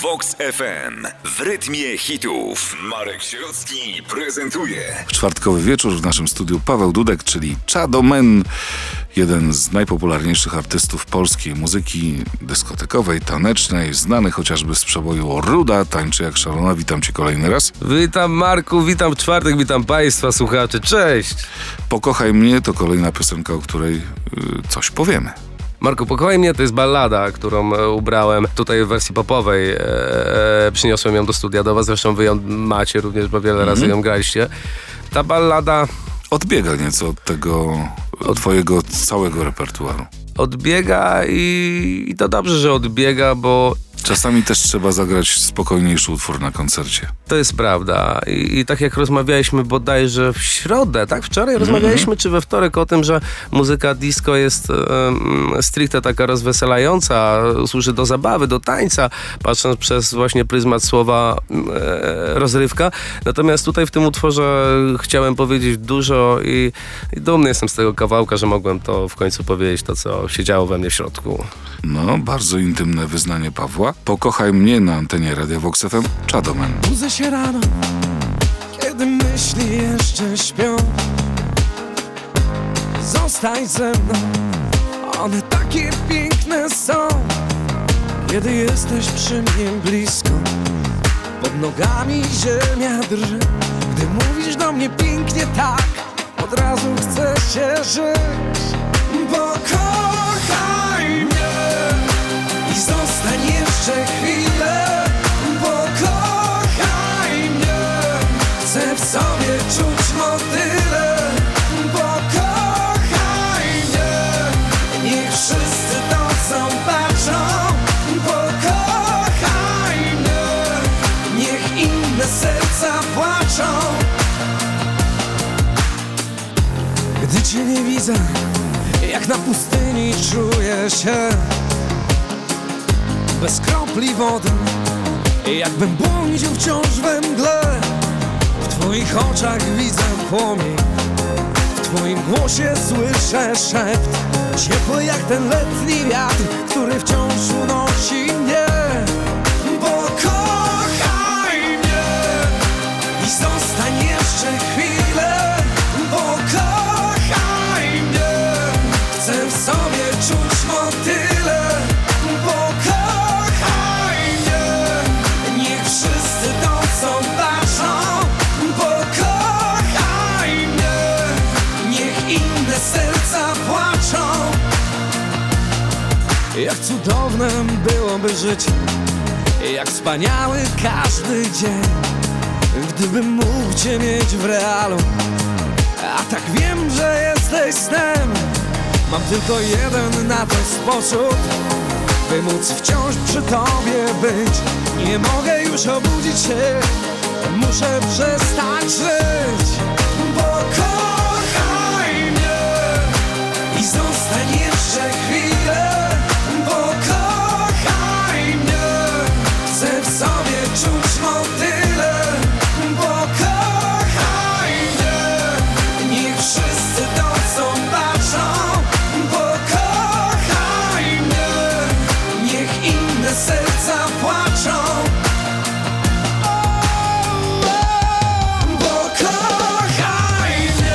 Vox FM w rytmie hitów. Marek Sierocki prezentuje. W czwartkowy wieczór w naszym studiu Paweł Dudek, czyli Chado Man, jeden z najpopularniejszych artystów polskiej muzyki dyskotekowej, tanecznej, znany chociażby z przeboju Ruda, Tańczy jak szalona. Witam cię kolejny raz. Witam Marku, witam w czwartek, witam państwa słuchaczy, cześć! Pokochaj mnie to kolejna piosenka, o której coś powiemy. Marku, Pokochaj mnie to jest ballada, którą ubrałem tutaj w wersji popowej. Przyniosłem ją do studia do was, zresztą wy ją macie również, bo wiele razy ją graliście. Ta ballada odbiega nieco od tego, od twojego całego repertuaru. Odbiega i to dobrze, że odbiega, bo czasami też trzeba zagrać spokojniejszy utwór na koncercie. to jest prawda. I tak jak rozmawialiśmy bodajże w środę, tak? Wczoraj rozmawialiśmy, czy we wtorek o tym, że muzyka disco jest stricte taka rozweselająca, służy do zabawy, do tańca, patrząc przez właśnie pryzmat słowa rozrywka. Natomiast tutaj w tym utworze chciałem powiedzieć dużo i dumny jestem z tego kawałka, że mogłem to w końcu powiedzieć, to co się działo we mnie w środku. No, bardzo intymne wyznanie Pawła. Pokochaj mnie na antenie Radia Vox FM, Chado Man. Budzę się rano, kiedy myśli jeszcze śpią. Zostań ze mną, one takie piękne są. Kiedy jesteś przy mnie blisko, pod nogami ziemia drży. Gdy mówisz do mnie pięknie tak, od razu chcę się żyć. Pokochaj mnie i zostań jeszcze chwilę. Pokochaj mnie, chcę w sobie czuć motyle. Pokochaj mnie, niech wszyscy to zobaczą. Pokochaj mnie, niech inne serca płaczą. Gdy cię nie widzę, jak na pustyni czuję się bez kropli wody, jakbym błądził wciąż we mgle. W twoich oczach widzę płomień, w twoim głosie słyszę szept, ciepły jak ten letni wiatr, który wciąż unosi mnie. Pokochaj mnie i zostań jeszcze chwilę. Pokochaj mnie, chcę w sobie czuć motyle. Pokochaj mnie, niech wszyscy to zobaczą. Pokochaj mnie, niech inne serca płaczą. Jak cudowne byłoby życie, jak wspaniały każdy dzień, gdybym mógł cię mieć w realu. A tak wiem, że jesteś snem. Mam tylko jeden na to sposób, by móc wciąż przy tobie być. Nie mogę już obudzić się, muszę przestać żyć. Pokochaj mnie i zostań jeszcze chwilę. Pokochaj mnie, chcę w sobie czuć motyle. Pokochaj mnie, niech wszyscy to zobaczą. Pokochaj mnie, niech inne serca płaczą. Pokochaj mnie.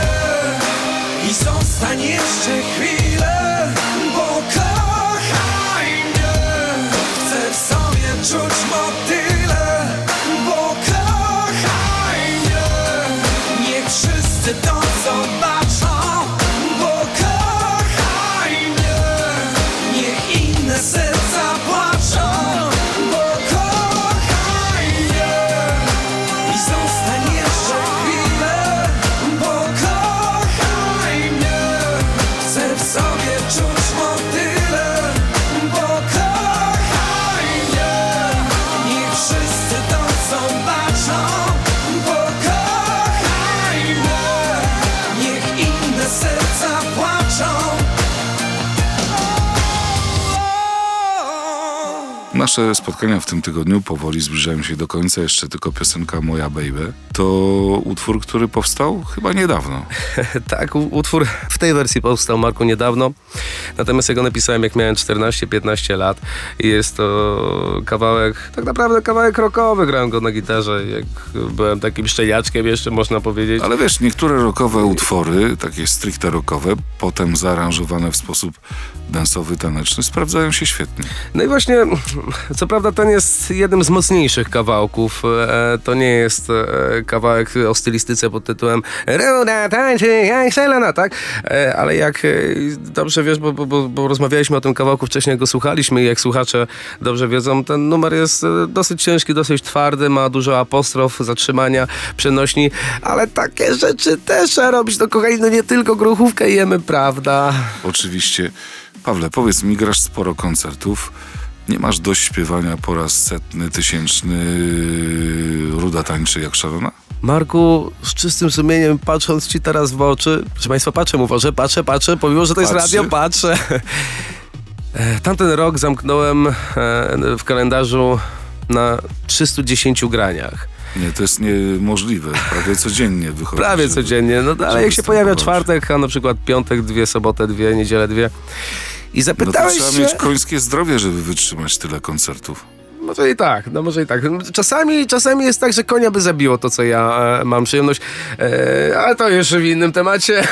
Nasze spotkania w tym tygodniu powoli zbliżają się do końca. Jeszcze tylko piosenka Moja Baby. To utwór, który powstał chyba niedawno. Tak, utwór w tej wersji powstał, Marku, niedawno. Natomiast ja go napisałem, jak miałem 14-15 lat. I jest to kawałek, tak naprawdę kawałek rockowy. Grałem go na gitarze, jak byłem takim szczeniaczkiem jeszcze, można powiedzieć. Ale wiesz, niektóre rockowe utwory, takie stricte rockowe, potem zaaranżowane w sposób dansowy, taneczny, sprawdzają się świetnie. No i właśnie, co prawda ten jest jednym z mocniejszych kawałków. To nie jest kawałek o stylistyce pod tytułem Ruda tańczy jak Selena, tak? Ale jak dobrze wiesz, bo rozmawialiśmy o tym kawałku wcześniej, jak go słuchaliśmy i jak słuchacze dobrze wiedzą, ten numer jest dosyć ciężki, dosyć twardy, ma dużo apostrof, zatrzymania, przenośni, ale takie rzeczy też trzeba robić, to kochani, no nie tylko gruchówkę jemy, prawda? Oczywiście. Pawle, powiedz mi, grasz sporo koncertów. Nie masz dość śpiewania po raz 100., 1000 Ruda tańczy jak szalona? Marku, z czystym sumieniem, patrząc ci teraz w oczy, proszę Państwa, patrzę mu w oczy, patrzę, pomimo, że to jest Patrzy. radio, patrzę. Tamten rok zamknąłem w kalendarzu na 310 graniach. Nie, to jest niemożliwe. Prawie codziennie wychodzi. Prawie żeby- codziennie, no ale żeby jak się pojawia występować. czwartek, a na przykład piątek 2, sobotę 2, niedzielę 2. I No to zapytałeś trzeba się... mieć końskie zdrowie, żeby wytrzymać tyle koncertów. Może i tak. Czasami jest tak, że konia by zabiło to, co ja mam przyjemność, ale to już w innym temacie.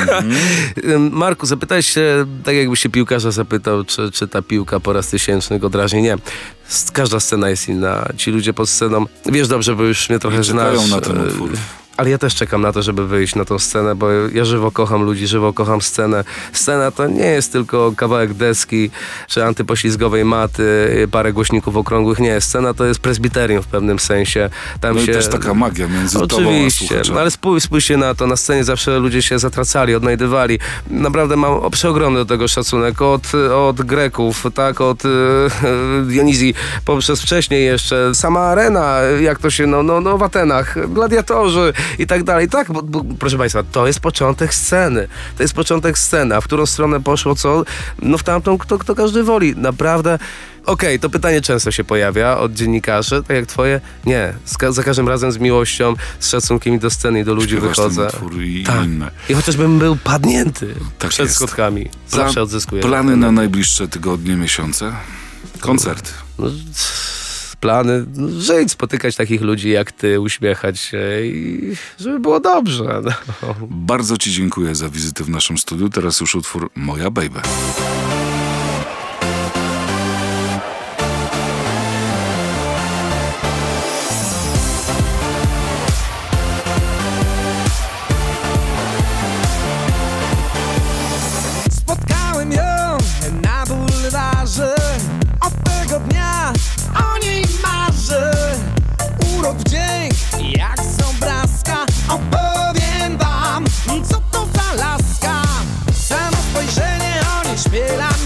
Marku, zapytałeś się, tak jakbyś się piłkarza zapytał, czy ta piłka po raz 1000 go drażni. Nie. Każda scena jest inna. Ci ludzie pod sceną, wiesz dobrze, bo już mnie trochę I czekają znasz. na ten utwór. Ale ja też czekam na to, żeby wyjść na tą scenę, bo ja żywo kocham ludzi, żywo kocham scenę. Scena to nie jest tylko kawałek deski, czy antypoślizgowej maty, parę głośników okrągłych. Nie, scena to jest presbiterium w pewnym sensie. Tam No się... i też taka magia między tobą a Oczywiście, słuchaczem. no ale spójrzcie na to, na scenie zawsze ludzie się zatracali, odnajdywali. Naprawdę mam przeogromny do tego szacunek od Greków, tak, od Dionizji, poprzez wcześniej jeszcze sama arena, jak to się, no w Atenach, gladiatorzy i tak dalej. Tak, bo proszę Państwa, to jest początek sceny. To jest początek sceny, a w którą stronę poszło co? No w tamtą, kto każdy woli. Naprawdę. Okej, to pytanie często się pojawia od dziennikarzy, tak jak twoje. Nie, za każdym razem z miłością, z szacunkiem i do sceny i do ludzi Śpiewasz ten wychodzę. utwór i Tak. inne. I chociażbym był padnięty Tak przed jest. schodkami, zawsze odzyskuję. Plany na najbliższe tygodnie, miesiące? Koncerty. No, plany, żyć, spotykać takich ludzi jak ty, uśmiechać się i żeby było dobrze. No. Bardzo ci dziękuję za wizytę w naszym studiu. Teraz już utwór Moja Baby. Spotkałem ją na bulwarze. Od tego dnia o niej marzę. Urok, wdzięk, jak z obrazka. Opowiem wam, co to za laska. Samo spojrzenie o niej śpiewa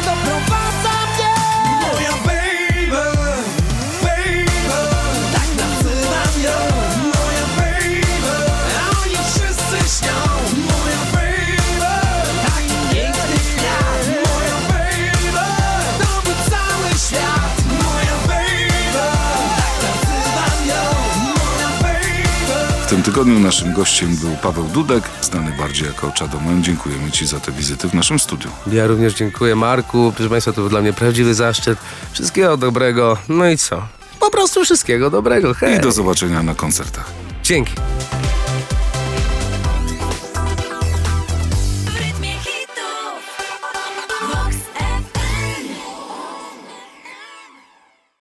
doprowadza mnie. Moja baby, baby, tak nazywam ją. Moja baby, a oni wszyscy śnią. Moja baby, taki piękny świat. Moja baby, to był cały świat. Moja baby, tak nazywam ją. Moja baby. W tym tygodniu naszym gościem był Paweł Dudek, znany bardziej jako Chado Man. Dziękujemy Ci za tę wizytę w naszym studiu. Ja również dziękuję, Marku. Proszę Państwa, to był dla mnie prawdziwy zaszczyt. Wszystkiego dobrego. No i co? Po prostu wszystkiego dobrego. Hej. I do zobaczenia na koncertach. Dzięki.